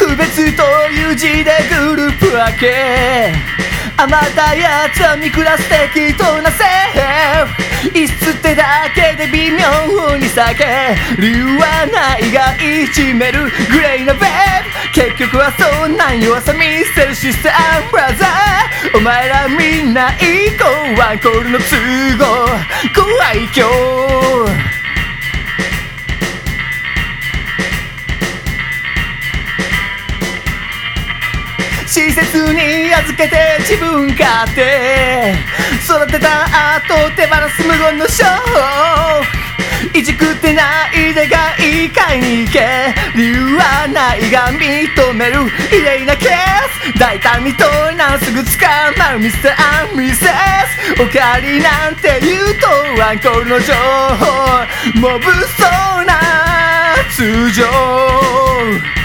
区別という字でグループ分け、余ったやつは見下す適当なセーフ、いつってだけで微妙に避け、理由はないがいじめるグレーなベーブ、結局はそんなん弱さ見せるシスターブラザー、お前らみんな行こうワンコールの都合ご愛嬌、施設に預けて自分勝手、育てた後手放す無言のショー、いじくってないで外科医に行け、理由はないが認める異例なケース、大胆に問いなすぐ捕まるミスターミセス、おかわりなんて言うとワンコールの情報も物騒な通常。